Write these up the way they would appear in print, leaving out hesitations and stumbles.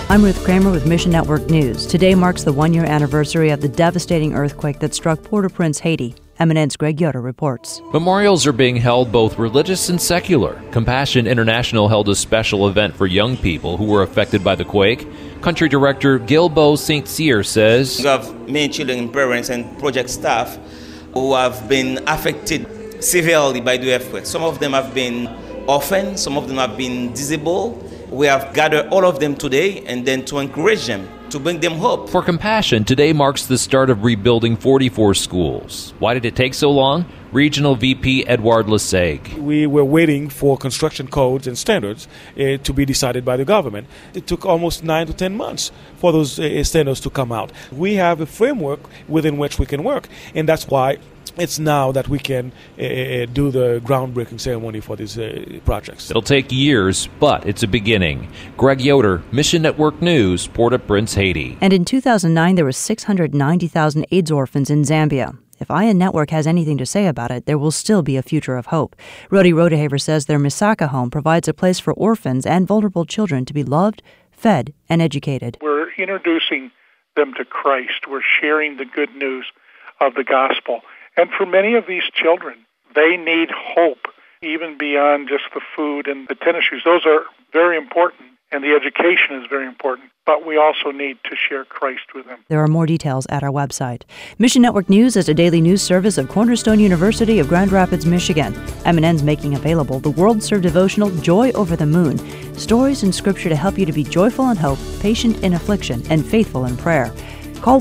I'm Ruth Kramer with Mission Network News. Today marks the one-year anniversary of the devastating earthquake that struck Port-au-Prince, Haiti. MNN's Greg Yoder reports. Memorials are being held both religious and secular. Compassion International held a special event for young people who were affected by the quake. Country Director Gilbo St. Cyr says, We have many children and parents and project staff who have been affected severely by the earthquake. Some of them have been orphaned, some of them have been disabled. We have gathered all of them today and then to encourage them, to bring them hope. For Compassion, today marks the start of rebuilding 44 schools. Why did it take so long? Regional VP Edouard Leseg. We were waiting for construction codes and standards to be decided by the government. It took almost 9 to 10 months for those standards to come out. We have a framework within which we can work, and that's why it's now that we can do the groundbreaking ceremony for these projects. It'll take years, but it's a beginning. Greg Yoder, Mission Network News, Port-au-Prince, Haiti. And in 2009, there were 690,000 AIDS orphans in Zambia. If ION Network has anything to say about it, there will still be a future of hope. Rodi Rodehaver says their Misaka home provides a place for orphans and vulnerable children to be loved, fed, and educated. We're introducing them to Christ. We're sharing the good news of the gospel. And for many of these children, they need hope, even beyond just the food and the tennis shoes. Those are very important, and the education is very important. But we also need to share Christ with them. There are more details at our website. Mission Network News is a daily news service of Cornerstone University of Grand Rapids, Michigan. MNN's making available the World Serve devotional Joy Over the Moon. Stories in Scripture to help you to be joyful in hope, patient in affliction, and faithful in prayer. Call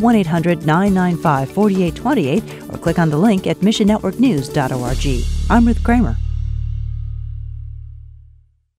1-800-995-4828 or click on the link at missionnetworknews.org. I'm Ruth Kramer.